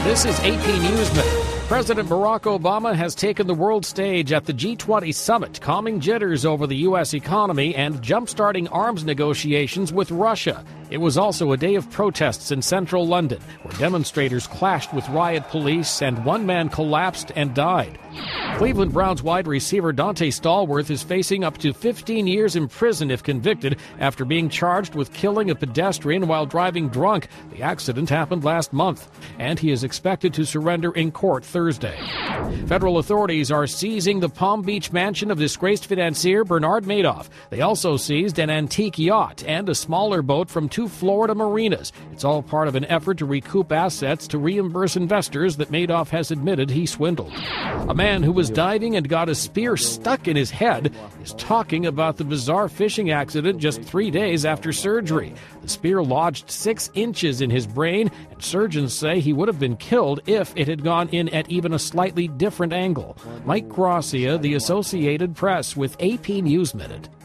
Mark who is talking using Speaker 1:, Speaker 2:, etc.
Speaker 1: This is AP News Minute. President Barack Obama has taken the world stage at the G20 summit, calming jitters over the U.S. economy and jump-starting arms negotiations with Russia. It was also a day of protests in central London, where demonstrators clashed with riot police and one man collapsed and died. Cleveland Browns wide receiver Dante Stallworth is facing up to 15 years in prison if convicted after being charged with killing a pedestrian while driving drunk. The accident happened last month, and he is expected to surrender in court Thursday. Federal authorities are seizing the Palm Beach mansion of disgraced financier Bernard Madoff. They also seized an antique yacht and a smaller boat from two Florida marinas. It's all part of an effort to recoup assets to reimburse investors that Madoff has admitted he swindled. A man who was diving and got a spear stuck in his head is talking about the bizarre fishing accident just 3 days after surgery. The spear lodged 6 inches in his brain, and surgeons say he would have been killed if it had gone in at even a slightly different angle. Mike Gracia, The Associated Press, with AP News Minute.